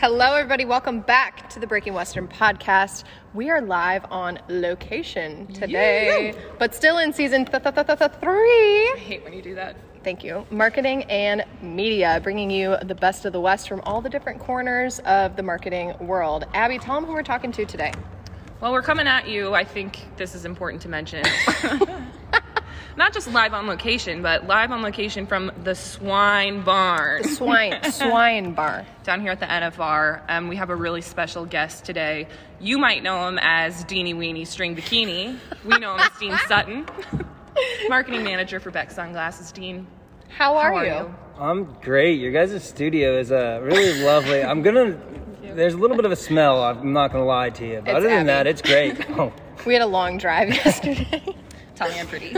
Hello, everybody. Welcome back to the Breaking Western podcast. We are live on location today, but still in season 3. I hate when you do that. Thank you. Marketing and media, bringing you the best of the West from all the different corners of the marketing world. Abby, tell them who we're talking to today. Well, we're coming at you. I think this is important to mention. Not just live on location, but live on location from the Swine Barn. The Swine Bar. Down here at the NFR. We have a really special guest today. You might know him as Deanie Weenie String Bikini. We know him as Dean Sutton. Marketing manager for Beck Sunglasses. Dean, how are you? I'm great. Your guys' studio is really lovely. There's a little bit of a smell, I'm not going to lie to you. But other than that, it's great. Oh. We had a long drive yesterday. Tell me I'm pretty.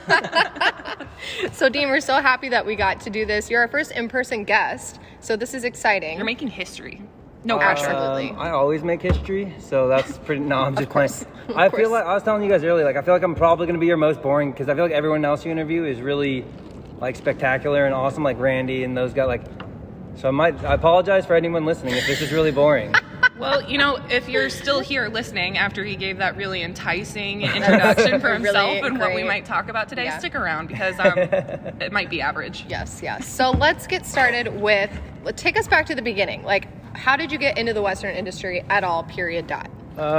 So, Dean, we're so happy that we got to do this. You're our first in-person guest, so this is exciting. You're making history. No pressure. Absolutely. I always make history, so that's pretty... No, I'm just playing. I feel like, I was telling you guys earlier, I feel like I'm probably going to be your most boring, because I feel like everyone else you interview is really, spectacular and awesome, like Randy and those guys, So I apologize for anyone listening if this is really boring. Well, if you're still here listening after he gave that really enticing introduction for himself and what we might talk about today, stick around because it might be average. Yes. So let's get started with, take us back to the beginning. How did you get into the Western industry at all, period, dot?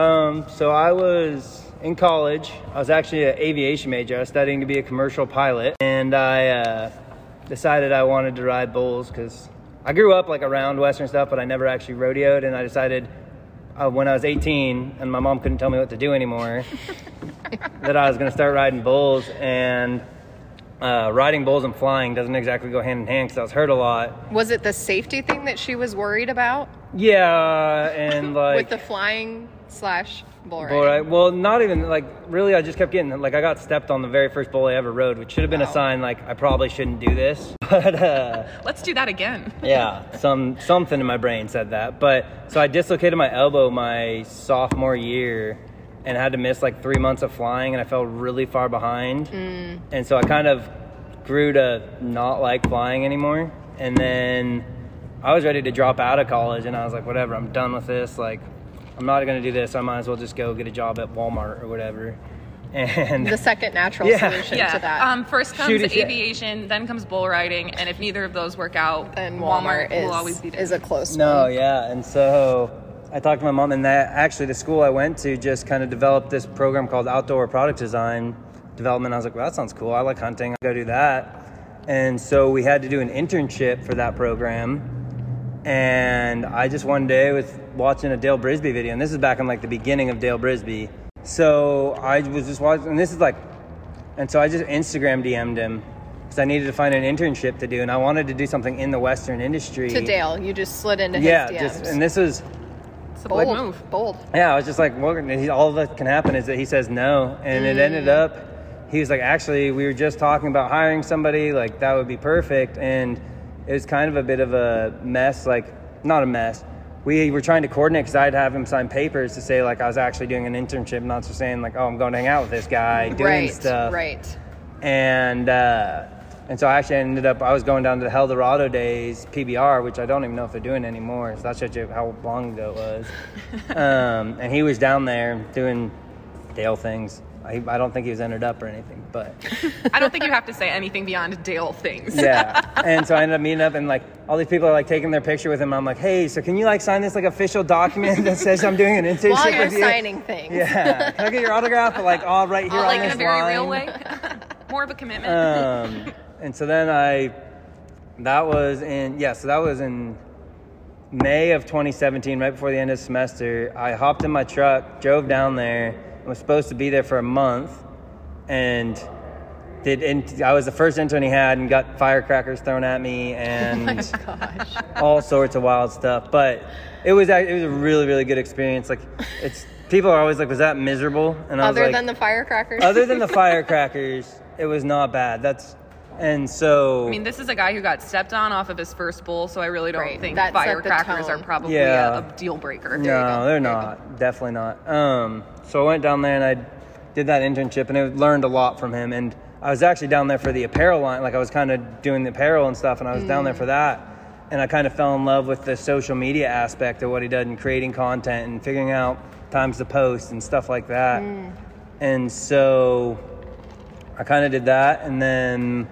So I was in college. I was actually an aviation major. I was studying to be a commercial pilot. And I decided I wanted to ride bulls because I grew up around Western stuff, but I never actually rodeoed, and I decided when I was 18 and my mom couldn't tell me what to do anymore that I was going to start riding bulls. And riding bulls and flying doesn't exactly go hand in hand because I was hurt a lot. Was it the safety thing that she was worried about? Yeah, and with the flying / bull riding? Well, not even, really, I just kept getting, I got stepped on the very first bull I ever rode, which should have been a sign, I probably shouldn't do this. But, let's do that again. Yeah, something in my brain said that. But, so I dislocated my elbow my sophomore year and had to miss, 3 months of flying, and I fell really far behind. And so I kind of grew to not like flying anymore. And then I was ready to drop out of college, and I was like, whatever, I'm done with this, I'm not going to do this. I might as well just go get a job at Walmart or whatever. And the second natural solution to that. First comes aviation, then comes bull riding, and if neither of those work out, then Walmart will always be there. Is a close one. No, yeah. And so I talked to my mom, and the school I went to just kind of developed this program called Outdoor Product Design Development. I was like, well, that sounds cool. I like hunting. I'll go do that. And so we had to do an internship for that program. And I just one day was watching a Dale Brisby video, and this is back in the beginning of Dale Brisby. So I was just watching, and this is and so I just Instagram DM'd him because I needed to find an internship to do, and I wanted to do something in the Western industry. To Dale, you just slid into his DMs. And this was it's a bold move. Bold. Yeah, I was just all that can happen is that he says no, and it ended up, he was actually, we were just talking about hiring somebody, that would be perfect, and it was kind of a bit of a mess, not a mess. We were trying to coordinate because I'd have him sign papers to say, I was actually doing an internship, not just saying, oh, I'm going to hang out with this guy, doing stuff. Right. And so I actually I was going down to the Eldorado Days PBR, which I don't even know if they're doing anymore. So that shows you how long ago it was. And he was down there doing Dale things. I don't think he was entered up or anything, but... I don't think you have to say anything beyond Dale things. Yeah. And so I ended up meeting up, and all these people are taking their picture with him. I'm like, hey, so can you sign this official document that says I'm doing an internship while you're with you? signing things. Yeah. Can I get your autograph? All right here on this in a very line. real way. More of a commitment. And so then that was in May of 2017, right before the end of the semester. I hopped in my truck, drove down there. I was supposed to be there for a month, and I was the first intern he had, and got firecrackers thrown at me and all sorts of wild stuff. But it was a really, really good experience. People are always was that miserable? And I was other than the firecrackers? Other than the firecrackers, it was not bad. And so... this is a guy who got stepped on off of his first bull, so I really don't think that firecrackers are probably a deal breaker. No, they're not. Definitely not. So I went down there and I did that internship, and I learned a lot from him. And I was actually down there for the apparel line. I was kind of doing the apparel and stuff, and I was down there for that. and I kind of fell in love with the social media aspect of what he did in creating content and figuring out times to post and stuff like that. And so I kind of did that, and then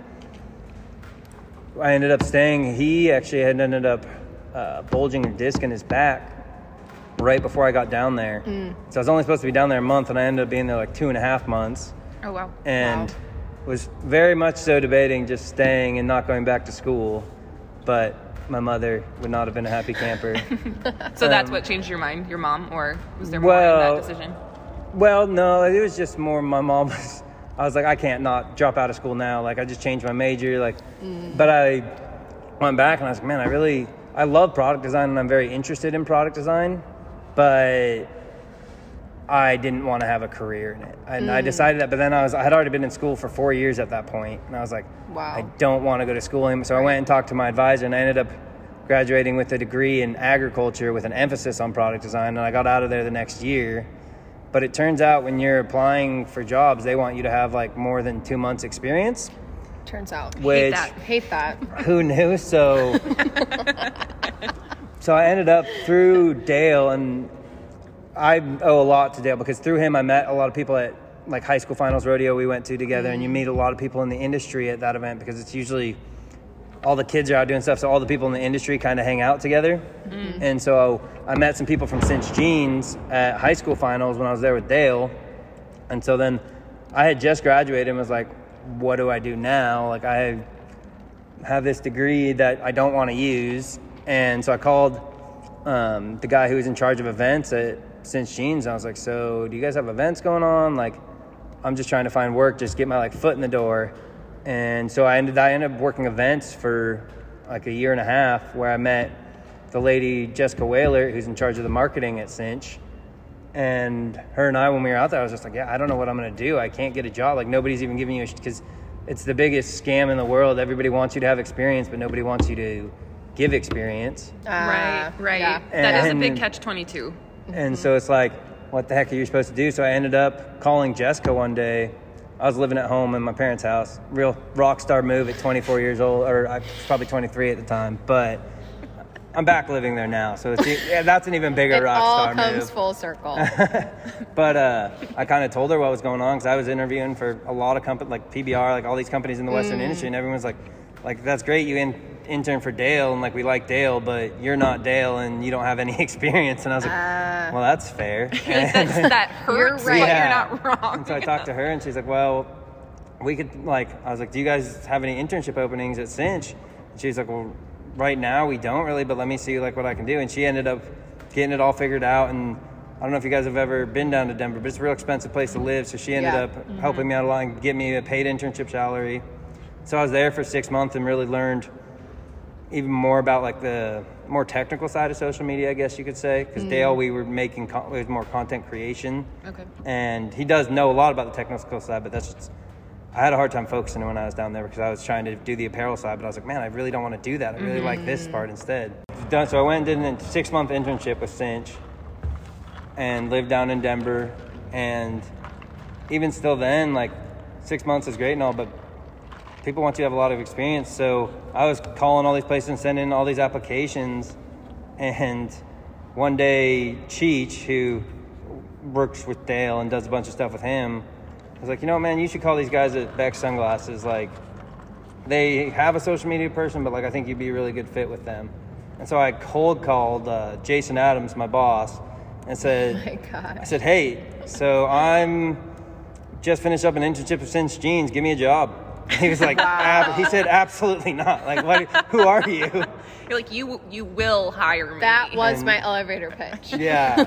I ended up staying. He actually had ended up bulging a disc in his back right before I got down there. So I was only supposed to be down there a month, and I ended up being there like 2.5 months. Oh, wow. And was very much so debating just staying and not going back to school. But my mother would not have been a happy camper. So that's what changed your mind, your mom, or was there more in that decision? Well, no, it was just more my mom was, I was like, I can't not drop out of school now. Like, I just changed my major. Like, but I went back and I was like, man, I love product design and I'm very interested in product design, but I didn't want to have a career in it. And I decided that, but then I had already been in school for 4 years at that point. And I was like, wow, I don't want to go to school anymore. So I went and talked to my advisor, and I ended up graduating with a degree in agriculture with an emphasis on product design. And I got out of there the next year. But it turns out when you're applying for jobs, they want you to have like more than 2 months experience. Turns out. Which, Hate that. Who knew? So, so I ended up through Dale, and I owe a lot to Dale because through him I met a lot of people at like high school finals rodeo we went to together, and you meet a lot of people in the industry at that event because it's usually all the kids are out doing stuff, so all the people in the industry kind of hang out together. And so I met some people from Cinch Jeans at high school finals when I was there with Dale. And so then I had just graduated and was like, what do I do now? Like, I have this degree that I don't want to use. And so I called the guy who was in charge of events at Cinch Jeans. And I was like, so do you guys have events going on? Like, I'm just trying to find work, just get my like foot in the door. And so I ended up working events for like a year and a half, where I met the lady, Jessica Whaler, who's in charge of the marketing at Cinch. And her and I, when we were out there, I was just like, yeah, I don't know what I'm going to do. I can't get a job. Like, nobody's even giving you because it's the biggest scam in the world. Everybody wants you to have experience, but nobody wants you to give experience. Right. Yeah. That is a big catch-22. And so it's like, what the heck are you supposed to do? So I ended up calling Jessica one day. I was living at home in my parents' house. Real rock star move at 24 years old, or I was probably 23 at the time. But I'm back living there now, so that's an even bigger rock star move. It all comes full circle. But I kind of told her what was going on because I was interviewing for a lot of companies, like PBR, like all these companies in the Western industry, and everyone's like that's great, you intern for Dale, and like we like Dale, but you're not Dale and you don't have any experience. And I was like, well, that's fair. that hurts, you're right. but you're not wrong. And so I talked to her, and she's like, well, we could, like, I was like, do you guys have any internship openings at Cinch? And she's like, well, right now we don't really, but let me see like what I can do. And she ended up getting it all figured out. And I don't know if you guys have ever been down to Denver, but it's a real expensive place to live. So she ended up helping me out a lot and get me a paid internship salary. So I was there for 6 months and really learned even more about like the more technical side of social media, I guess you could say. Because Dale, we were making it was more content creation. Okay. And he does know a lot about the technical side, but that's just, I had a hard time focusing when I was down there because I was trying to do the apparel side, but I was like, man, I really don't want to do that. I really like this part instead. So I went and did a 6-month internship with Cinch and lived down in Denver. And even still then, like 6 months is great and all, but people want you to have a lot of experience. So I was calling all these places and sending in all these applications. And one day, Cheech, who works with Dale and does a bunch of stuff with him, I was like, you know, man, you should call these guys at Beck Sunglasses. Like, they have a social media person, but like, I think you'd be a really good fit with them. And so I cold called Jason Adams, my boss, and said, Oh my God. I said, hey, so I'm just finished up an internship with Cinch Jeans. Give me a job. And he was like, he said, absolutely not. Like, what? Who are you? You're like, you will hire me. That was my elevator pitch. Yeah.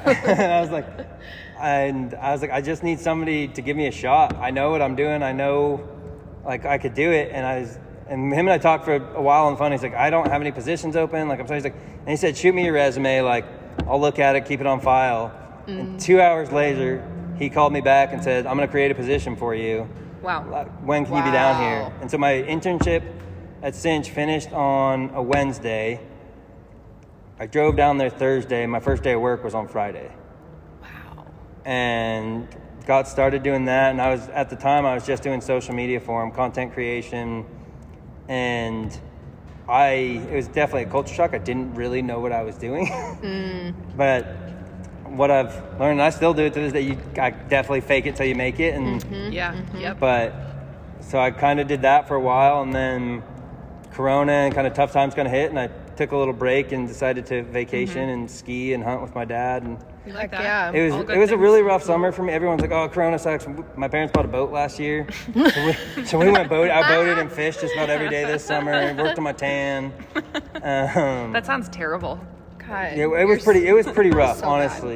I was like, I just need somebody to give me a shot. I know what I'm doing. I know, like, I could do it. And him and I talked for a while on the phone. He's like, I don't have any positions open. Like, I'm sorry. He's like, and he said, shoot me your resume. Like, I'll look at it, keep it on file. And 2 hours later, he called me back and said, I'm going to create a position for you. Wow. When can you be down here? And so my internship at Cinch finished on a Wednesday. I drove down there Thursday. My first day of work was on Friday. Wow. And got started doing that. And at the time I was just doing social media for him, content creation. And it was definitely a culture shock. I didn't really know what I was doing. But what I've learned, and I still do it to this day, I definitely fake it till you make it. And Yep. But so I kind of did that for a while, and then Corona and kind of tough times kind of hit, and I took a little break and decided to vacation and ski and hunt with my dad. And You like Heck that? yeah. it was a really rough summer for me. Everyone's like, "Oh, Corona sucks." My parents bought a boat last year, so we went boating. I boated and fished just about every day this summer. Worked on my tan. That sounds terrible. God, Yeah, it was pretty rough, so honestly.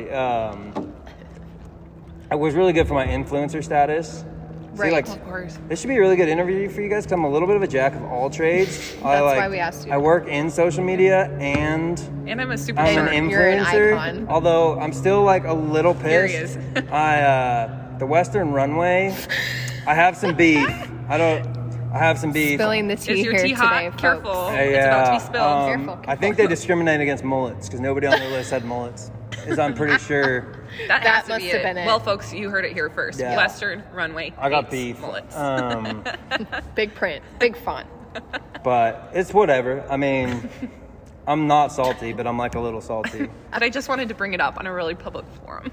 It was really good for my influencer status. Right. like, Of course. this should be a really good interview for you guys because I'm a little bit of a jack of all trades. That's why we asked you. I work in social media and And I'm a super I'm shark. an You're an influencer. icon. Although I'm still like a little pissed. Here he is. The Western Runway, I have some beef. I have some beef. Spilling the Is tea your here tea today, hot? folks. Careful. It's about to be spilled. Careful. I think they discriminate against mullets because nobody on their list had mullets. Is I'm pretty sure. That That has to must be have it. been it. Well, folks, you heard it here first. Yeah. Western Runway. I got hates beef. Mullets. Big print, big font. But it's whatever. I mean, I'm not salty, but I'm like a little salty. But I just wanted to bring it up on a really public forum.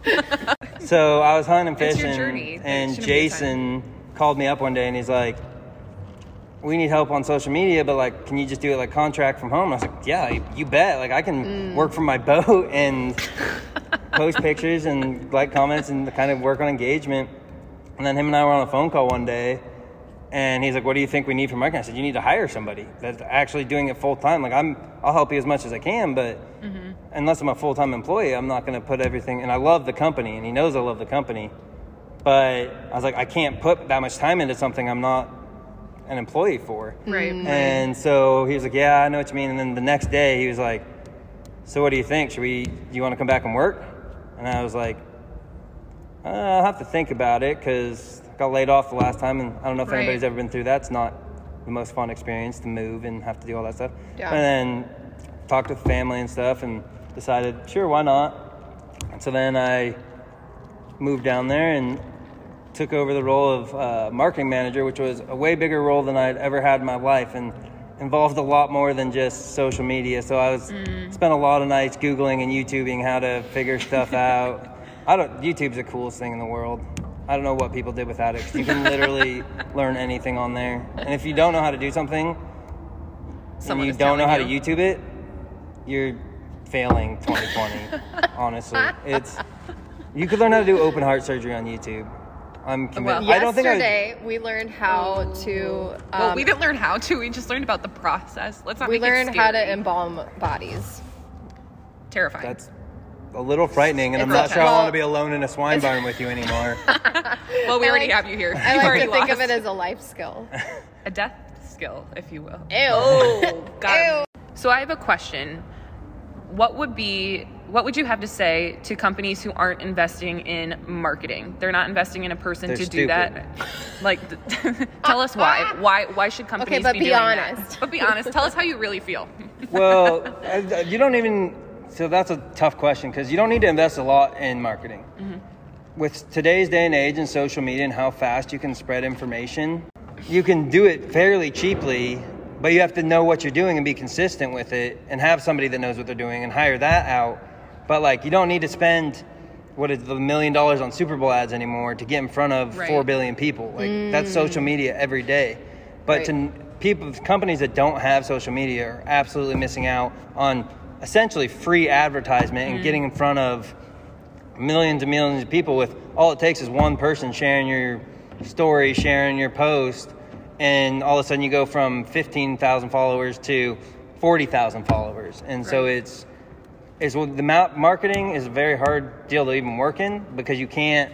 So I was hunting and It's your fishing, journey. It and shouldn't be a Jason called me up one day, and he's like, "We need help on social media, but like, can you just do it like contract from home?" I was like, "Yeah, you bet. Like, I can work from my boat and post pictures and like comments and kind of work on engagement." And then him and I were on a phone call one day, and he's like, "What do you think we need for marketing?" I said, "You need to hire somebody that's actually doing it full time. Like, I'll help you as much as I can, but unless I'm a full time employee, I'm not going to put everything." And I love the company, and he knows I love the company, but I was like, I can't put that much time into something I'm not an employee for. Right. And so he was like, "Yeah, I know what you mean." And then the next day he was like, "So what do you think? Do you want to come back and work?" And I was like, "I'll have to think about it because I got laid off the last time, and I don't know if Right. anybody's ever been through that. It's not the most fun experience to move and have to do all that stuff." Yeah. And then talked with family and stuff and decided, sure, why not? And so then I moved down there and took over the role of marketing manager, which was a way bigger role than I'd ever had in my life and involved a lot more than just social media. So I spent a lot of nights Googling and YouTubing how to figure stuff out. YouTube's the coolest thing in the world. I don't know what people did without it, 'cause you can literally learn anything on there. And if you don't know how to do something, Someone and you is don't know how telling to YouTube it, you're failing 2020. Honestly, you could learn how to do open heart surgery on YouTube. I'm convinced. Well, I don't think Yesterday, we learned how to. Well, we didn't learn how to. We just learned about the process. Let's not we make learned it how scary. to embalm bodies. Terrifying. that's a little frightening, and I'm It's not okay. sure I want Well- to be alone in a swine barn with you anymore. Well, we I already like- have you here. I You've like already to think lost. of it as a life skill. A death skill, if you will. Ew. Oh, got Ew. him. So I have a question. What would you have to say to companies who aren't investing in marketing? They're not investing in a person They're to stupid. do that. Like, tell us why. Why should companies but be be doing honest. that? But be honest. Tell us how you really feel. Well, you don't even. So that's a tough question because you don't need to invest a lot in marketing. With today's day and age and social media and how fast you can spread information, you can do it fairly cheaply, but you have to know what you're doing and be consistent with it and have somebody that knows what they're doing and hire that out. But like, you don't need to spend $1 million on Super Bowl ads anymore to get in front of Right. 4 billion people. Like that's social media every day. But companies that don't have social media are absolutely missing out on essentially free advertisement and getting in front of millions and millions of people with all it takes is one person sharing your story, sharing your post, and all of a sudden you go from 15,000 followers to 40,000 followers. And so it's the marketing is a very hard deal to even work in because you can't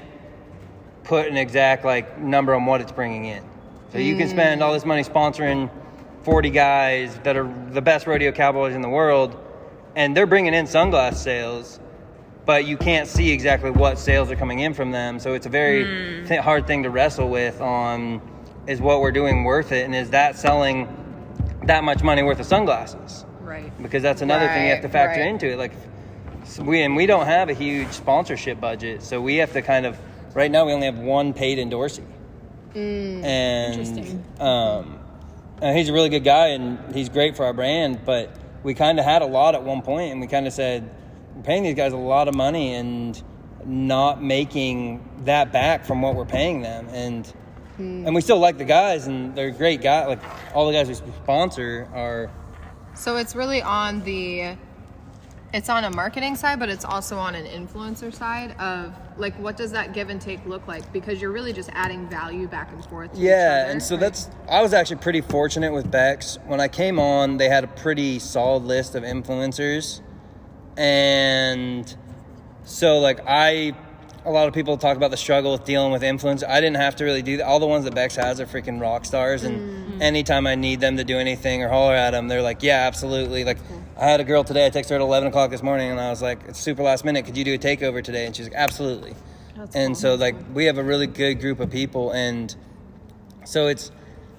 put an exact like number on what it's bringing in. So you can spend all this money sponsoring 40 guys that are the best rodeo cowboys in the world, and they're bringing in sunglass sales, but you can't see exactly what sales are coming in from them. So it's a very hard thing to wrestle with on, is what we're doing worth it, and is that selling that much money worth of sunglasses? Right. Because that's another thing you have to factor Right. into it. Like, so we don't have a huge sponsorship budget, so we have to kind of, right now we only have one paid endorsee. And Interesting. he's a really good guy and he's great for our brand, but we kind of had a lot at one point, and we kind of said, we're paying these guys a lot of money and not making that back from what we're paying them. And we still like the guys, and they're great guys. Like, all the guys we sponsor are. So it's really on it's on a marketing side, but it's also on an influencer side of, like, what does that give and take look like? Because you're really just adding value back and forth to each other, and so right? I was actually pretty fortunate with Bex. When I came on, they had a pretty solid list of influencers. And so, like, a lot of people talk about the struggle with dealing with influencers. I didn't have to really do that. All the ones that Bex has are freaking rock stars. And anytime I need them to do anything or holler at them, they're like, yeah, absolutely. Like, I had a girl today, I texted her at 11 o'clock this morning, and I was like, it's super last minute. Could you do a takeover today? And she's like, absolutely. That's and cool. so, like, we have a really good group of people. And so it's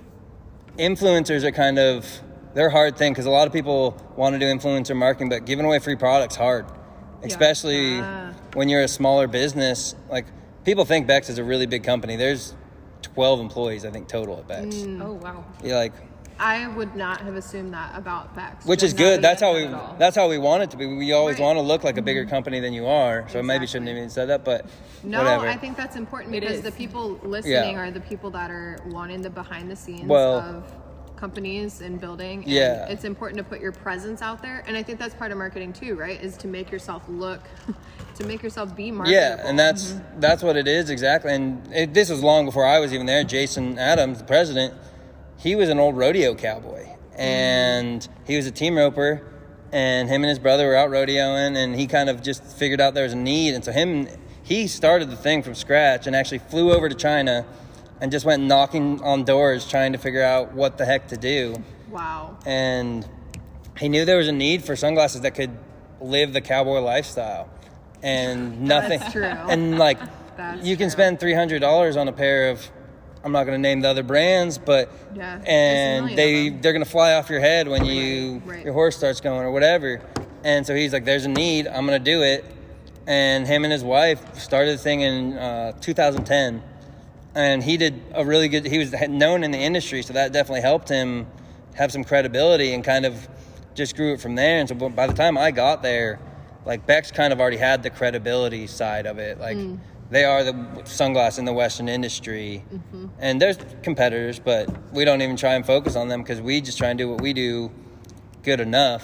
influencers are kind of, they're a hard thing because a lot of people want to do influencer marketing, but giving away free products hard. Especially when you're a smaller business. Like, people think Bex is a really big company. There's 12 employees, I think, total at Bex. Oh, wow. You're like, I would not have assumed that about Bex. which is good. That's how we want it to be. We always Right. want to look like a bigger company than you are. So maybe shouldn't have even said that, but No, whatever. I think that's important It because is. the people listening are the people that are wanting the behind the scenes Well, of companies and building. And Yeah. it's important to put your presence out there. And I think that's part of marketing too, right? Is to make yourself look, to make yourself be marketable. Yeah, and that's what it is, exactly. And this was long before I was even there. Jason Adams, the president, he was an old rodeo cowboy. And he was a team roper, and him and his brother were out rodeoing, and he kind of just figured out there was a need. And so he started the thing from scratch and actually flew over to China and just went knocking on doors trying to figure out what the heck to do. Wow. And he knew there was a need for sunglasses that could live the cowboy lifestyle. And nothing. That's true. And, like, That's you can true. spend $300 on a pair of, I'm not going to name the other brands, but Yeah, there's a and million of they're going to fly off your head when Right. your horse starts going or whatever. And so he's like, there's a need, I'm going to do it. And him and his wife started the thing in 2010. And he did a really good, he was known in the industry, so that definitely helped him have some credibility and kind of just grew it from there. And so by the time I got there, like, Bex kind of already had the credibility side of it. Like, they are the sunglass in the Western industry. And there's competitors, but we don't even try and focus on them because we just try and do what we do good enough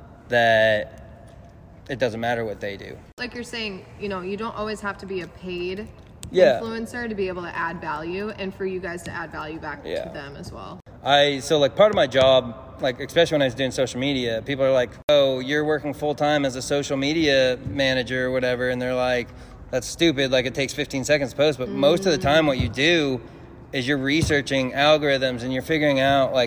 that it doesn't matter what they do. Like you're saying, you know, you don't always have to be a paid Yeah. influencer to be able to add value and for you guys to add value back Yeah. to them as well. So like, part of my job, like, especially when I was doing social media, people are like, oh, you're working full time as a social media manager or whatever. And they're like, that's stupid. Like, it takes 15 seconds to post. But most of the time what you do is you're researching algorithms and you're figuring out, like,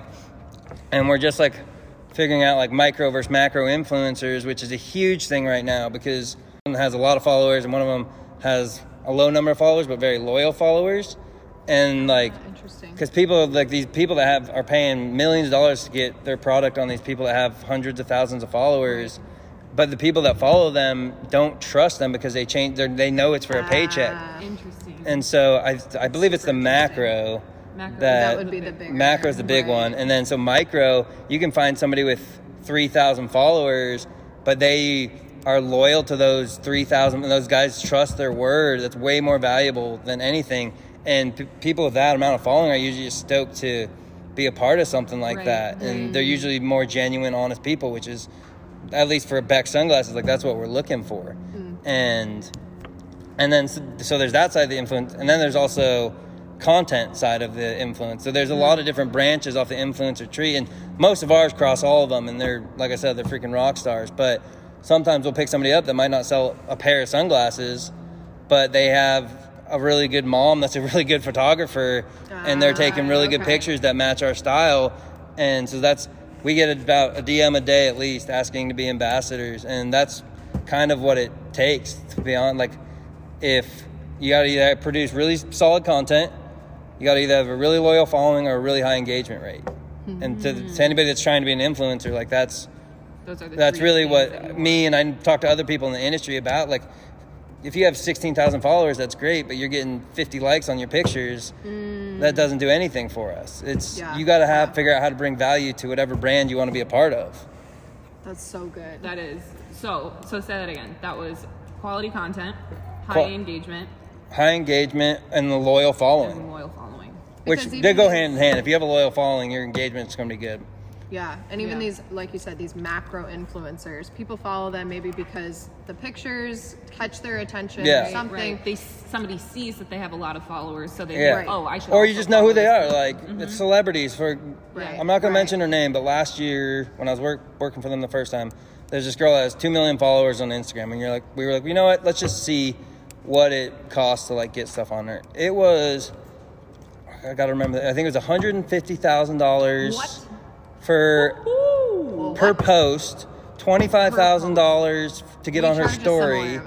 and we're just like figuring out, like, micro versus macro influencers, which is a huge thing right now because one has a lot of followers and one of them has a low number of followers but very loyal followers. And, like, Interesting. because people, like, these people that are paying millions of dollars to get their product on these people that have hundreds of thousands of followers, but the people that follow them don't trust them because they know it's for a paycheck. Interesting. And so I believe it's the macro. That would be the bigger. Macro is the big one. And then so micro, you can find somebody with 3,000 followers, but they are loyal to those 3,000, and those guys trust their word. That's way more valuable than anything. And people with that amount of following are usually just stoked to be a part of something like that. And they're usually more genuine, honest people, which is, at least for Bex sunglasses, like, that's what we're looking for. And then so there's that side of the influence, and then there's also content side of the influence. So there's a lot of different branches off the influencer tree, and most of ours cross all of them, and they're, like I said, they're freaking rock stars. But sometimes we'll pick somebody up that might not sell a pair of sunglasses, but they have a really good mom that's a really good photographer, and they're taking really good pictures that match our style. And so we get about a DM a day at least asking to be ambassadors, and that's kind of what it takes, to be honest. Like, if you got to either produce really solid content, you got to either have a really loyal following or a really high engagement rate. And to anybody that's trying to be an influencer, like, that's Those are the that's three really things that what you me and I talk to other people in the industry about. Like, if you have 16,000 followers, that's great, but you're getting 50 likes on your pictures. That doesn't do anything for us. It's you got to figure out how to bring value to whatever brand you want to be a part of. That's so good. That is. So say that again. That was quality content, high engagement. High engagement and the loyal following. And loyal following. Which they go hand in hand. If you have a loyal following, your engagement's going to be good. Yeah, and even these, like you said, these macro influencers, people follow them maybe because the pictures catch their attention or something. Right. Somebody sees that they have a lot of followers, so they I should. Or you just know who they are. Like, it's celebrities. I'm not going to mention her name, but last year when I was working for them the first time, there's this girl that has 2 million followers on Instagram, and we were like, you know what? Let's just see what it costs to like get stuff on her. It was, I got to remember, I think it was $150,000 for per post, $25,000 to get on her story.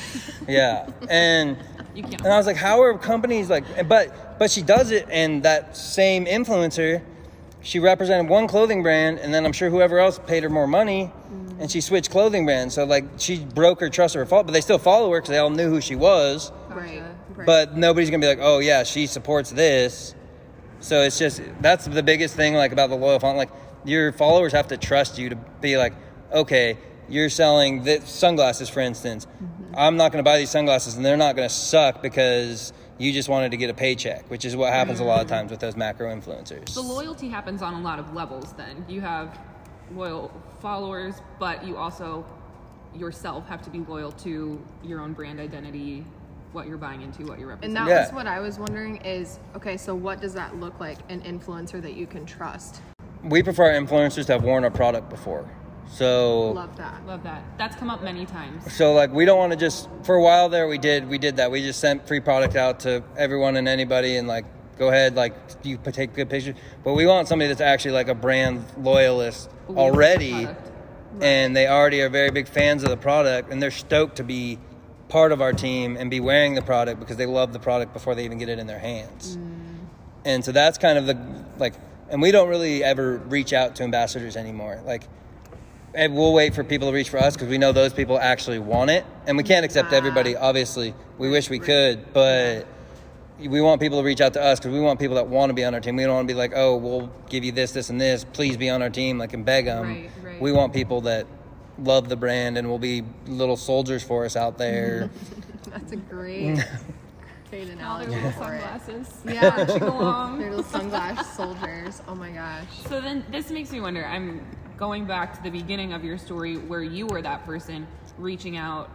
Yeah, and I was like, how are companies like? But she does it, and that same influencer, she represented one clothing brand, and then I'm sure whoever else paid her more money, and she switched clothing brands. So like she broke her trust or her fault, but they still follow her because they all knew who she was. Right. But nobody's gonna be like, oh yeah, she supports this. So it's just, that's the biggest thing like about the loyal following. Like your followers have to trust you to be like, okay, you're selling sunglasses, for instance. I'm not going to buy these sunglasses, and they're not going to suck because you just wanted to get a paycheck, which is what happens a lot of times with those macro influencers. The loyalty happens on a lot of levels then. You have loyal followers, but you also yourself have to be loyal to your own brand identity, what you're buying into, what you're representing. And that was what I was wondering is, okay, so what does that look like, an influencer that you can trust? We prefer influencers to have worn our product before. So Love that. That's come up many times. So like we don't want to just, for a while there we did that. We just sent free product out to everyone and anybody and like, go ahead, like you take good pictures. But we want somebody that's actually like a brand loyalist already. And they already are very big fans of the product, and they're stoked to be part of our team and be wearing the product because they love the product before they even get it in their hands. And so that's kind of the, like, and we don't really ever reach out to ambassadors anymore. Like, and we'll wait for people to reach for us because we know those people actually want it. And we can't accept everybody, obviously. We wish we could, but we want people to reach out to us because we want people that want to be on our team. We don't want to be like, oh, we'll give you this, this, and this. Please be on our team, like, and beg them. Right. We want people that love the brand and will be little soldiers for us out there. That's a great analogy little for sunglasses. it. Yeah, along. they're little sunglass soldiers. Oh my gosh. So then this makes me wonder, I'm going back to the beginning of your story where you were that person reaching out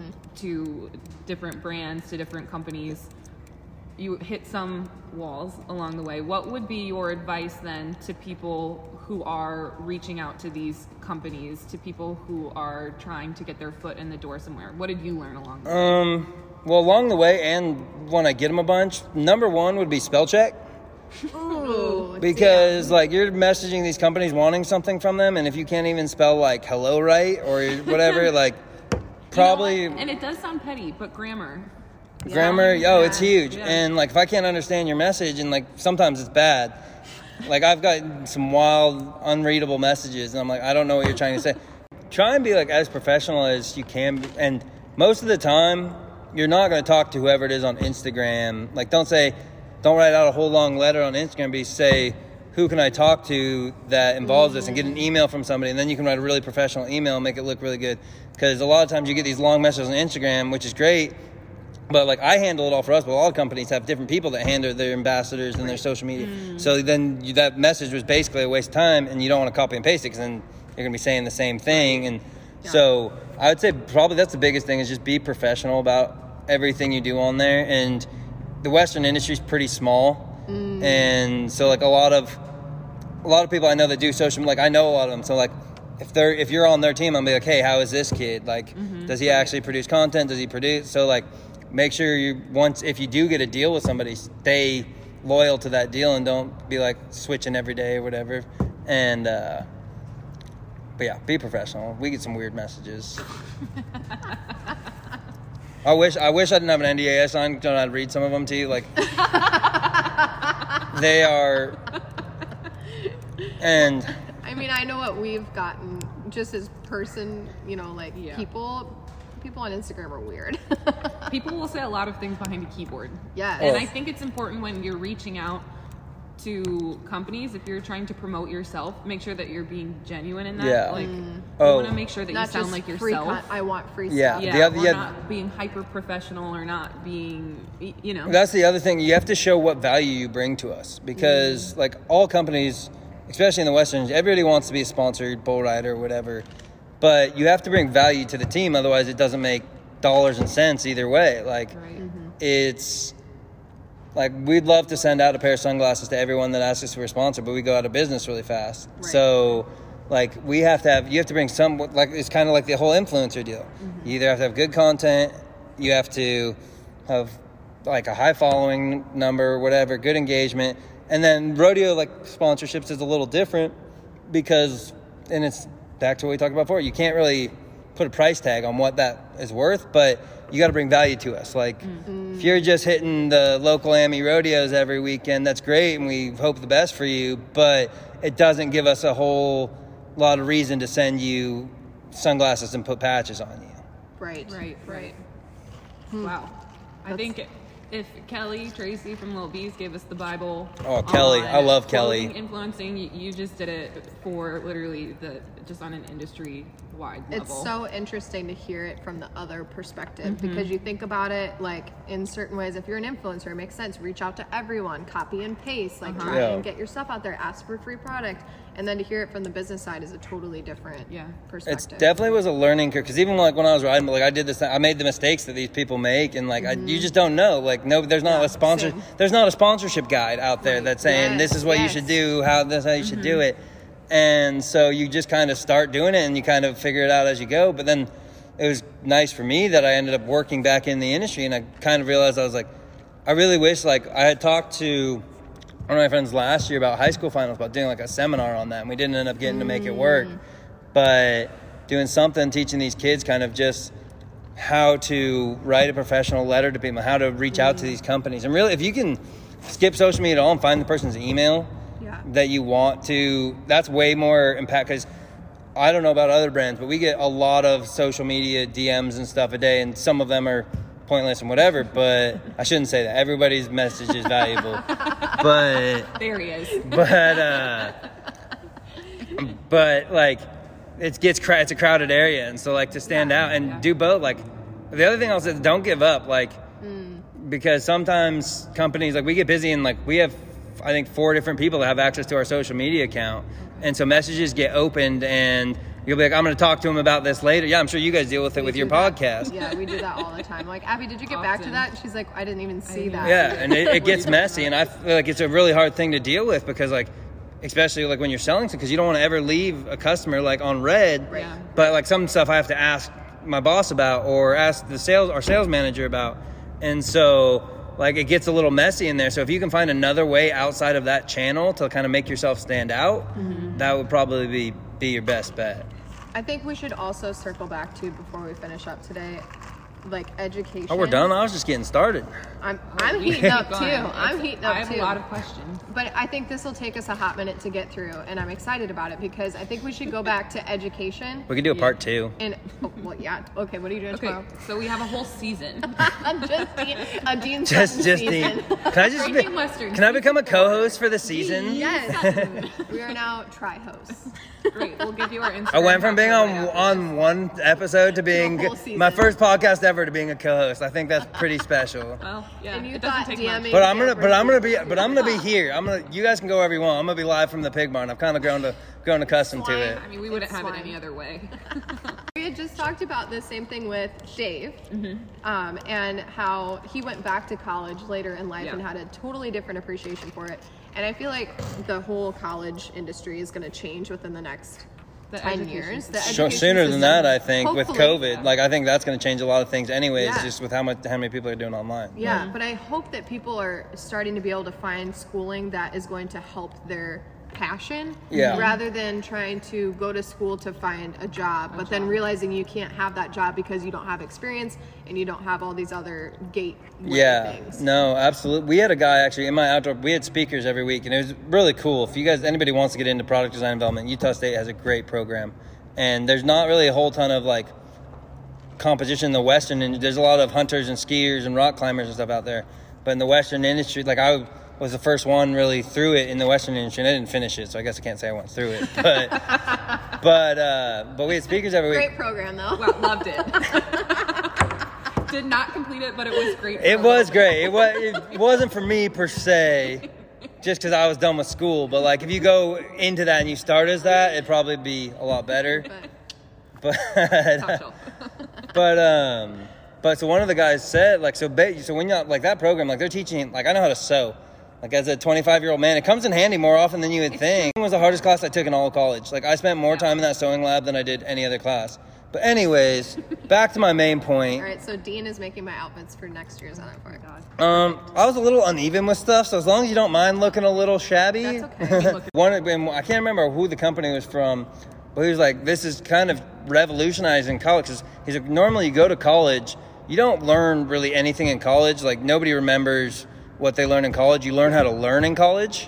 to different brands, to different companies. You hit some walls along the way. What would be your advice then to people who are reaching out to these companies, to people who are trying to get their foot in the door somewhere? What did you learn along the way? Well, along the way, and when I get them a bunch, number one would be spell check. Ooh, because like you're messaging these companies wanting something from them, and if you can't even spell like hello right or whatever, like probably. And it does sound petty, but grammar. It's huge. Yeah. And like if I can't understand your message, and like sometimes it's bad. Like I've got some wild, unreadable messages, and I'm like, I don't know what you're trying to say. Try and be like as professional as you can be. And most of the time, you're not going to talk to whoever it is on Instagram. Like don't write out a whole long letter on Instagram, but say, who can I talk to that involves this, and get an email from somebody, and then you can write a really professional email and make it look really good. Because a lot of times you get these long messages on Instagram, which is great, but like I handle it all for us, but a lot of companies have different people that handle their ambassadors and their social media. So then that message was basically a waste of time, and you don't want to copy and paste it because then you're going to be saying the same thing. And so I would say probably that's the biggest thing, is just be professional about everything you do on there. And the Western industry is pretty small, and so like a lot of people I know that do social, like I know a lot of them. So like if you're on their team, I'll be like, hey, how is this kid? Like, does he actually produce content? Does he produce? So like, make sure if you do get a deal with somebody, stay loyal to that deal and don't be like switching every day or whatever. And but yeah, be professional. We get some weird messages. I wish I didn't have an NDA signed. Don't know how to read some of them to you. Like, they are, and I mean, I know what we've gotten just as people, people on Instagram are weird. People will say a lot of things behind a keyboard. Yes. And I think it's important when you're reaching out to companies, if you're trying to promote yourself, make sure that you're being genuine in that. Yeah. Like, you want to make sure that Not you sound just like free yourself. I want free Yeah. stuff. Yeah, The or other- not being hyper professional or not being, you know. That's the other thing. You have to show what value you bring to us, because like all companies, especially in the Westerns, everybody wants to be a sponsored bull rider or whatever, but you have to bring value to the team. Otherwise it doesn't make dollars and cents either way. Like it's like, we'd love to send out a pair of sunglasses to everyone that asks us for a sponsor, but we go out of business really fast. Right. So like you have to bring some, like it's kind of like the whole influencer deal. You either have to have good content, you have to have like a high following number, whatever, good engagement. And then rodeo like sponsorships is a little different because, and it's back to what we talked about before, you can't really put a price tag on what that is worth, but you got to bring value to us. Like if you're just hitting the local AMI rodeos every weekend, that's great, and we hope the best for you, but it doesn't give us a whole lot of reason to send you sunglasses and put patches on you. Right. Wow. I think if Kelly Tracy from Lil B's gave us the Bible. Oh, Kelly. on I love Kelly. clothing influencing, you just did it for literally just on an industry wide level. It's so interesting to hear it from the other perspective, because you think about it like in certain ways. If you're an influencer, it makes sense. Reach out to everyone, copy and paste, like try Yeah. and get your stuff out there, ask for free product. And then to hear it from the business side is a totally different perspective. It definitely was a learning curve, because even like when I was riding, like I did this, I made the mistakes that these people make, and like you just don't know. Like no, there's not a sponsor, same. there's not a sponsorship guide out there that's saying this is what you should do, how you should do it, and so you just kind of start doing it and you kind of figure it out as you go. But then it was nice for me that I ended up working back in the industry, and I kind of realized I was like, I really wish like I had talked to one of my friends last year about high school finals, about doing like a seminar on that, and we didn't end up getting to make it work, but doing something, teaching these kids kind of just how to write a professional letter to people, how to reach out to these companies. And really, if you can skip social media at all and find the person's email that you want to, that's way more impact, because I don't know about other brands, but we get a lot of social media DMs and stuff a day, and some of them are pointless and whatever, but I shouldn't say that. Everybody's message is valuable. But there he is. but like it's a crowded area, and so like to stand out and do both. Like the other thing I'll say is don't give up, like because sometimes companies, like we get busy and like we have I think 4 different people that have access to our social media account, and so messages get opened and you'll be like, I'm going to talk to him about this later. Yeah, I'm sure you guys deal with it with your podcast. Yeah, we do that all the time. Like, Abby, did you get back to that? And she's like, I didn't even see that. Yeah, and it gets messy, and I feel like it's a really hard thing to deal with, because like, especially like when you're selling something, because you don't want to ever leave a customer like on red. Right. But like some stuff I have to ask my boss about, or ask our sales manager about, and so like it gets a little messy in there. So if you can find another way outside of that channel to kind of make yourself stand out, that would probably be your best bet. I think we should also circle back to, before we finish up today, like education. Oh, we're done? I was just getting started. I'm heating up too. I'm heating up too. I have a lot of questions. But I think this will take us a hot minute to get through, and I'm excited about it, because I think we should go back to education. We could do a part 2. And well, yeah. Okay, what are you doing tomorrow? So we have a whole season. A Dean Just Sutton Dean. season. Can I become a co-host for the season? Yes. We are now tri-hosts. Great. We'll give you our Instagram. I went from being password right after. on one episode to being whole season. my first podcast ever to being a co-host. I think that's pretty special. Well, yeah. And you it doesn't thought take DMing much. But I'm gonna be here. You guys can go wherever you want. I'm gonna be live from the pig barn. I've kind of grown accustomed to it. I mean, we wouldn't It's have it swine. any other way. We had just talked about the same thing with Dave, and how he went back to college later in life and had a totally different appreciation for it. And I feel like the whole college industry is going to change within the next 10 years. The education Sooner than system, that, I think, with hopefully. COVID. Like, I think that's going to change a lot of things anyways, Yeah. just with how many people are doing online. Yeah, but I hope that people are starting to be able to find schooling that is going to help their passion, rather than trying to go to school to find a job, but then realizing you can't have that job because you don't have experience and you don't have all these other gateway things. No, absolutely. We had a guy actually in my outdoor, we had speakers every week, and it was really cool. If anybody wants to get into product design development, Utah State has a great program, and there's not really a whole ton of like competition in the Western, and there's a lot of hunters and skiers and rock climbers and stuff out there. But in the Western industry, like I was the first one really through it in the Western industry, and I didn't finish it, so I guess I can't say I went through it. But we had speakers every week. Great program, though. Wow, loved it. Did not complete it, but it was great. It was great. It wasn't for me per se, just because I was done with school. But like, if you go into that and you start as that, it'd probably be a lot better. But but so one of the guys said, like, so when you're like that program, like they're teaching, like I know how to sew. Like as a 25-year-old man, it comes in handy more often than you would think. It was the hardest class I took in all of college. Like I spent more time in that sewing lab than I did any other class. But anyways, back to my main point. All right, so Dean is making my outfits for next year's Honor Park. I was a little uneven with stuff, so as long as you don't mind looking a little shabby. That's okay. I can't remember who the company was from, but he was like, this is kind of revolutionizing college. He's like, normally you go to college, you don't learn really anything in college. Like nobody remembers what they learn in college. You learn how to learn in college.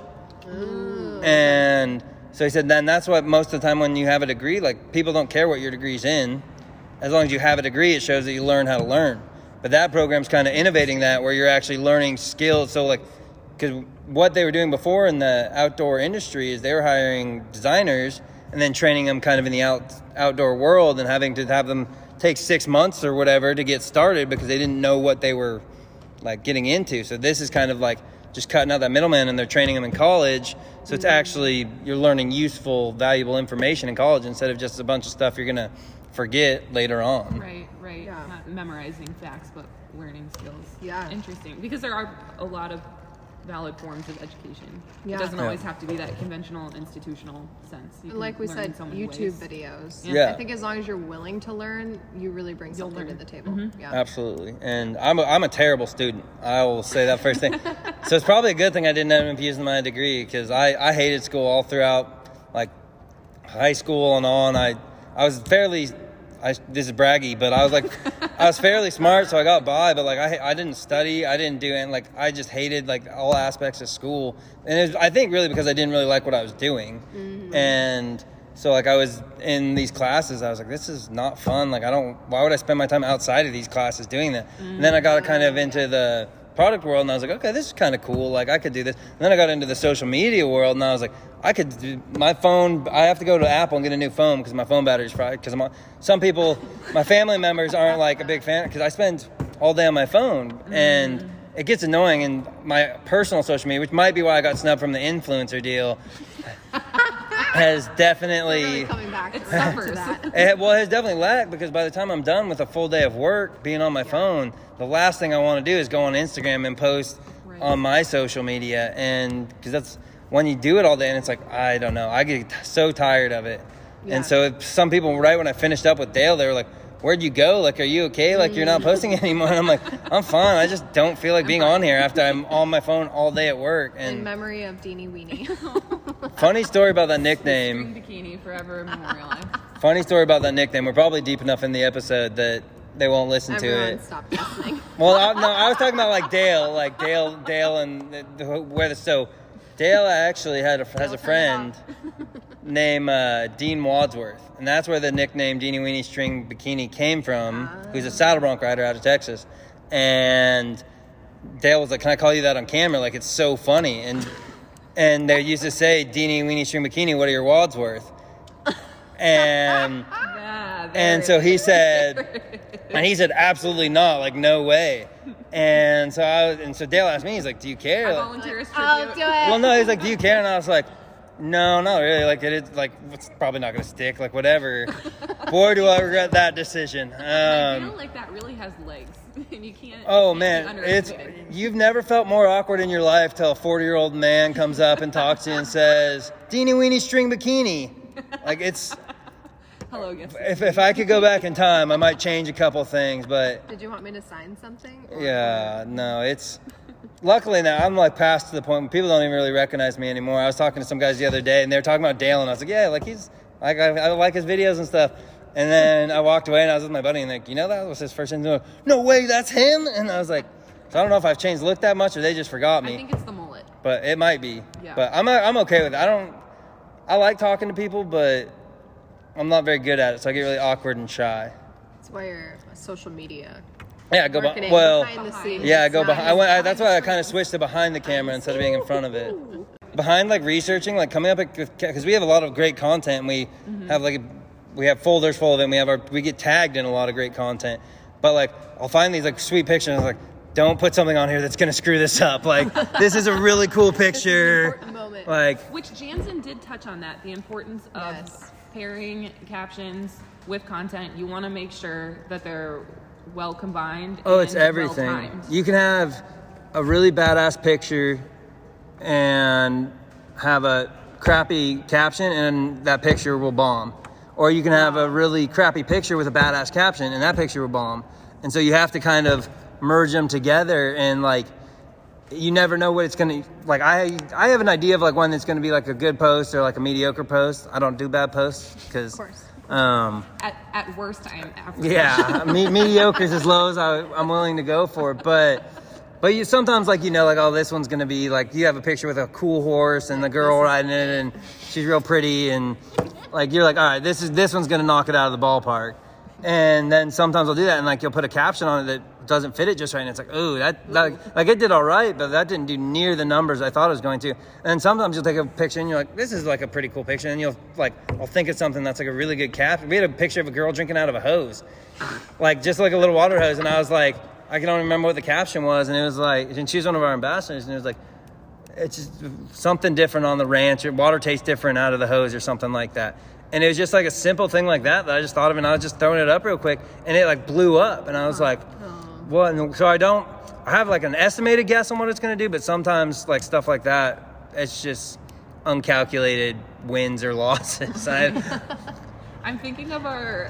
Ooh. And so he said, then that's what most of the time when you have a degree, like people don't care what your degree's in. As long as you have a degree, it shows that you learn how to learn. But that program's kind of innovating that where you're actually learning skills. So like, because what they were doing before in the outdoor industry is they were hiring designers and then training them kind of in the outdoor world and having to have them take 6 months or whatever to get started because they didn't know what they were like getting into. So this is kind of like just cutting out that middleman, and they're training them in college. So it's actually, you're learning useful, valuable information in college instead of just a bunch of stuff you're going to forget later on. Right. Yeah. Not memorizing facts, but learning skills. Yeah. Interesting. Because there are a lot of valid forms of education. Yeah. It doesn't always have to be that conventional institutional sense. You And can like we learn said, in so many YouTube ways. videos. Yeah. I think as long as you're willing to learn, you really bring something to the table. Yeah. Absolutely. And I'm a terrible student. I will say that first thing. So it's probably a good thing I didn't end up using my degree because I hated school all throughout like high school and on. I was fairly, this is braggy, but I was fairly smart, so I got by, but like I didn't study, I didn't do anything, like I just hated like all aspects of school. And it was, I think really because I didn't really like what I was doing. Mm-hmm. And so like I was in these classes, I was like, this is not fun. Like why would I spend my time outside of these classes doing that? Mm-hmm. And then I got kind of into the product world and I was like, okay, this is kind of cool. Like I could do this. And then I got into the social media world and I was like, I could do my phone. I have to go to Apple and get a new phone because my phone battery's fried. Because some people, my family members aren't like a big fan because I spend all day on my phone and it gets annoying. And my personal social media, which might be why I got snubbed from the influencer deal, has definitely Really coming back to that. it has definitely lacked because by the time I'm done with a full day of work being on my phone, the last thing I want to do is go on Instagram and post on my social media, and because that's when you do it all day and it's like, I don't know, I get so tired of it. And so some people, right when I finished up with Dale, they were like, where'd you go? Like, are you okay? Like, you're not posting anymore. And I'm like, I'm fine. I just don't feel like being on here after I'm on my phone all day at work. And in memory of Deanie Weenie. Funny story about that nickname. String bikini forever memorialized. Funny story about that nickname. We're probably deep enough in the episode that they won't listen to Everyone it. stop listening. Well, I was talking about like Dale and so Dale actually has a friend named Dean Wadsworth, and that's where the nickname Deanie Weenie String Bikini came from. Who's a saddle bronc rider out of Texas, and Dale was like, "Can I call you that on camera? Like, it's so funny." And they used to say, "Deanie Weenie String Bikini, what are your Wadsworth?" And so he said, absolutely not, like no way. And so Dale asked me, he's like, do you care? I volunteer as tribute. I'll do it. Well, no, he's like, do you care? And I was like, no, not really. Like it's like it's probably not gonna stick. Like whatever. Boy, do I regret that decision. I feel like that really has legs, and you can't. Oh man, you've never felt more awkward in your life till a 40-year-old man comes up and talks to you and says, "Deanie Weenie String Bikini." Like it's. Hello, yes. If I could go back in time, I might change a couple things, but... Did you want me to sign something? Yeah, no, it's... Luckily now, I'm like past to the point where people don't even really recognize me anymore. I was talking to some guys the other day, and they were talking about Dale, and I was like, yeah, like he's... Like I like his videos and stuff. And then I walked away, and I was with my buddy, and like, you know, that was his first thing. No way, that's him? And I was like... So I don't know if I've changed the look that much, or they just forgot me. I think it's the mullet. But it might be. Yeah. But I'm okay with it. I like talking to people, but... I'm not very good at it, so I get really awkward and shy. That's why you're social media. Yeah, go Marketing behind the scenes. Yeah, go behind. That's why I the kind of switched to behind the camera instead of being in front of it. Behind, like researching, like coming up because we have a lot of great content. And we have we have folders full of it. And we get tagged in a lot of great content. But like I'll find these like sweet pictures. And I was like, don't put something on here that's gonna screw this up. Like this is a really cool picture. Moment. Like which Jansen did touch on that, the importance of pairing captions with content. You want to make sure that they're well combined. Oh, it's everything. Well-timed. You can have a really badass picture and have a crappy caption and that picture will bomb. Or you can have a really crappy picture with a badass caption and that picture will bomb. And so you have to kind of merge them together and like you never know what it's going to like. I have an idea of like when it's going to be like a good post or like a mediocre post. I don't do bad posts because at worst I'm average. Yeah, mediocre is as low as I'm willing to go for. But you sometimes like like oh this one's gonna be like you have a picture with a cool horse and the girl riding it and she's real pretty and like you're like all right this one's gonna knock it out of the ballpark. And then sometimes I'll do that and like you'll put a caption on it that doesn't fit it just right and it's like oh that like it did all right but that didn't do near the numbers I thought it was going to. And then sometimes you'll take a picture and you're like this is like a pretty cool picture and you'll like I'll think of something that's like a really good caption. We had a picture of a girl drinking out of a hose, like just like a little water hose, and I was like I can only remember what the caption was and it was like and she was one of our ambassadors and it was like it's just something different on the ranch or water tastes different out of the hose or something like that. And it was just like a simple thing like that I just thought of and I was just throwing it up real quick and it like blew up and I was like well, and so I have like an estimated guess on what it's going to do, but sometimes like stuff like that, it's just uncalculated wins or losses. I'm thinking of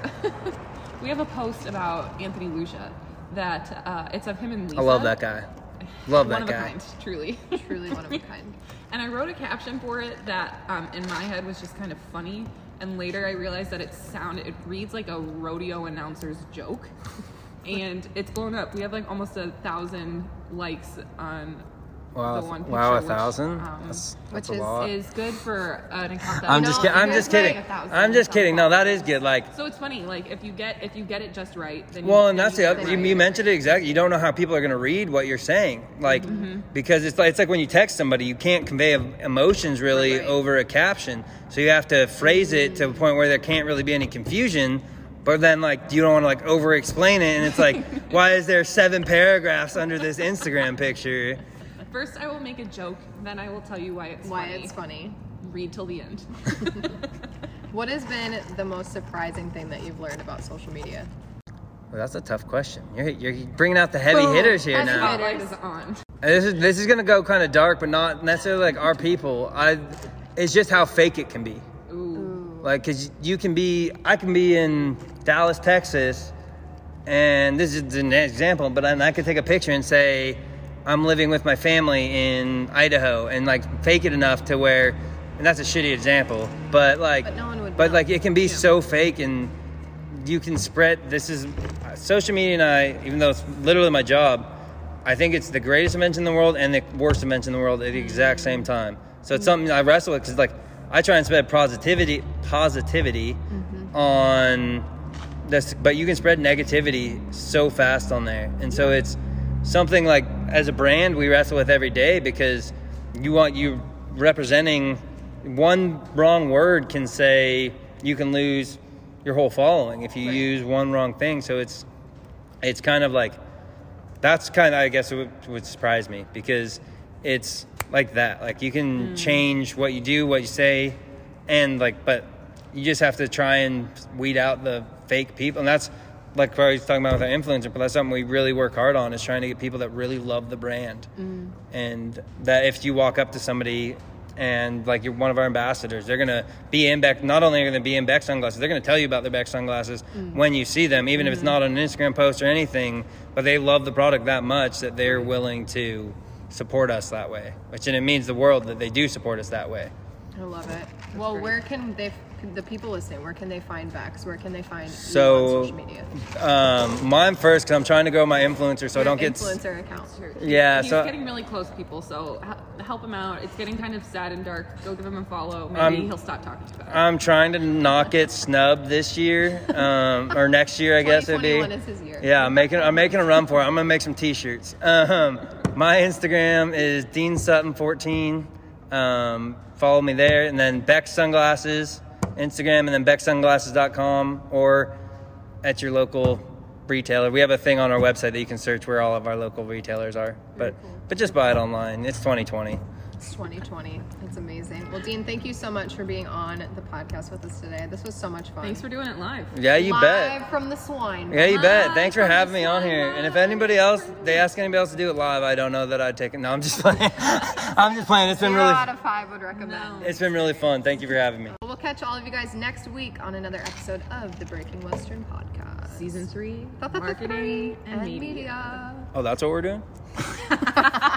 we have a post about Anthony Lucia that it's of him and Lisa. I love that guy. Love that guy. One of a kind, truly. Truly one of a kind. And I wrote a caption for it that in my head was just kind of funny. And later I realized that it reads like a rodeo announcer's joke. And it's blown up. We have like almost 1,000 likes on the one picture. Wow, 1,000? That's a lot. Is good for an account that I'm just kidding. No, that is good. Like so it's funny. Like if you get it just right, then and that's it. You mentioned it exactly. You don't know how people are going to read what you're saying. Like because it's like when you text somebody, you can't convey emotions really over a caption. So you have to phrase it to a point where there can't really be any confusion. But then, like, you don't want to, like, over-explain it. And it's like, why is there 7 paragraphs under this Instagram picture? First, I will make a joke. Then I will tell you why it's funny. Read till the end. What has been the most surprising thing that you've learned about social media? Well, that's a tough question. You're bringing out the heavy hitters here now. Spotlight is on. This is going to go kind of dark, but not necessarily like our people. It's just how fake it can be. Ooh. Like, because I can be in Dallas, Texas, and this is an example, but I could take a picture and say, I'm living with my family in Idaho, and like fake it enough to where, and that's a shitty example, but like, no one would but know. like it can be so fake, and you can spread. This is social media, and I, even though it's literally my job, I think it's the greatest invention in the world and the worst invention in the world at the exact same time. So it's something I wrestle with because like I try and spread positivity on this, but you can spread negativity so fast on there, and so it's something like as a brand we wrestle with every day because you representing one wrong word can say you can lose your whole following if you use one wrong thing. So it's kind of like that's kind of I guess what would surprise me because it's like that. Like you can change what you do, what you say, and like but you just have to try and weed out the fake people, and that's like I was talking about with our influencer, but that's something we really work hard on is trying to get people that really love the brand. And that if you walk up to somebody and like you're one of our ambassadors, they're going to be in Beck, not only are they going to be in Beck sunglasses, they're going to tell you about their Beck sunglasses when you see them, even if it's not on an Instagram post or anything, but they love the product that much that they're willing to support us that way, and it means the world that they do support us that way. I love it. Well, where can the people listening, where can they find Bex? Where can they find you on social media? Mine first, because I'm trying to grow my influencer, so I don't get influencer account. Yeah, He's so getting really close, people. So help him out. It's getting kind of sad and dark. Go give him a follow. Maybe he'll stop talking about it. I'm trying to not get snubbed this year, or next year, I guess it'd be. 2021 is his year. Yeah, I'm making a run for it. I'm gonna make some T-shirts. My Instagram is Dean Sutton 14. Follow me there, and then Beck Sunglasses Instagram, and then becksunglasses.com, or at your local retailer. We have a thing on our website that you can search where all of our local retailers are, but just buy it online. It's 2020. It's 2020. It's amazing. Well, Dean, thank you so much for being on the podcast with us today. This was so much fun. Thanks for doing it live. Yeah, you bet. Live from the swine. Yeah, you bet. Thanks for Live from having the me on swine here. bar. And if anybody else, they ask anybody else to do it live, I don't know that I'd take it. No, I'm just playing. I'm just playing. It's been 0 really, out of 5 would recommend. it's been really fun. Thank you for having me. We'll catch all of you guys next week on another episode of the Breaking Western podcast. Season 3, Marketing and media. Oh, that's what we're doing?